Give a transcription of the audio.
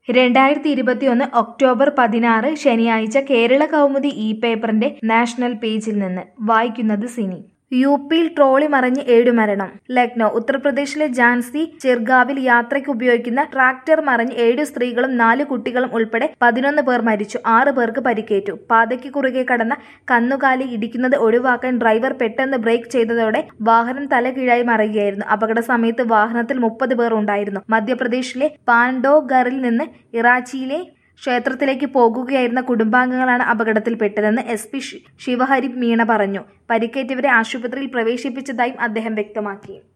2021 October 16 ശനിയാഴ്ച കേരള കൗമുദി ഈ പേപ്പറിന്റെ നാഷണൽ പേജിൽ നിന്ന് വായിക്കുന്നത് സിനി. യുപിയിൽ ട്രോളി മറിഞ്ഞ് 7 മരണം. ലക്നൗ. ഉത്തർപ്രദേശിലെ ഝാൻസി ചിർഗാവിൽ യാത്രയ്ക്ക് ഉപയോഗിക്കുന്ന ട്രാക്ടർ മറിഞ്ഞ് 7 സ്ത്രീകളും 4 കുട്ടികളും ഉൾപ്പെടെ 11 പേർ മരിച്ചു. 6 പേർക്ക് പരിക്കേറ്റു. പാതയ്ക്ക് കുറുകെ കടന്ന കന്നുകാലി ഇടിക്കുന്നത് ഒഴിവാക്കാൻ ഡ്രൈവർ പെട്ടെന്ന് ബ്രേക്ക് ചെയ്തതോടെ വാഹനം തലകീഴായി മറിയുകയായിരുന്നു. അപകട സമയത്ത് വാഹനത്തിൽ 30 പേർ ഉണ്ടായിരുന്നു. മധ്യപ്രദേശിലെ പാൻഡോഗറിൽ നിന്ന് ഇറാച്ചിയിലെ ക്ഷേത്രത്തിലേക്ക് പോകുകയായിരുന്ന കുടുംബാംഗങ്ങളാണ് അപകടത്തിൽപ്പെട്ടതെന്ന് SP ശിവഹരി മീണ പറഞ്ഞു. പരിക്കേറ്റവരെ ആശുപത്രിയിൽ പ്രവേശിപ്പിച്ചതായും അദ്ദേഹം വ്യക്തമാക്കി.